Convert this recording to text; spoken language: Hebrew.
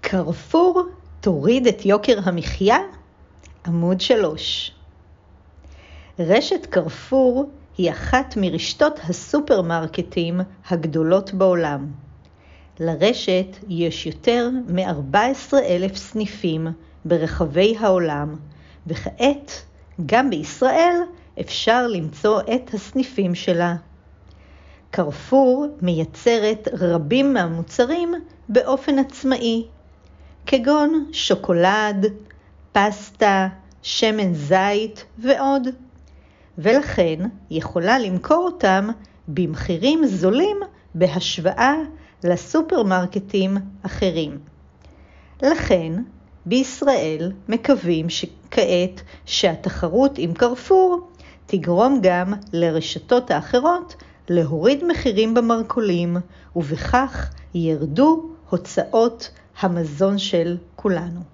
קרפור תוריד את יוקר המחיה? עמוד 3. רשת קרפור היא אחת מרשתות הסופרמרקטים הגדולות בעולם. לרשת יש יותר מ-14,000 סניפים ברחבי העולם, וכעת גם בישראל אפשר למצוא את הסניפים שלה. קרפור מייצרת רבים מהמוצרים באופן עצמאי, כגון שוקולד, פסטה, שמן זית ועוד, ולכן יכולה למכור אותם במחירים זולים בהשוואה לסופרמרקטים אחרים. לכן בישראל מקווים שכעת שהתחרות עם קרפור תגרום גם לרשתות האחרות להוריד מחירים במרכולים, ובכך ירדו הוצאות המזון של כולנו.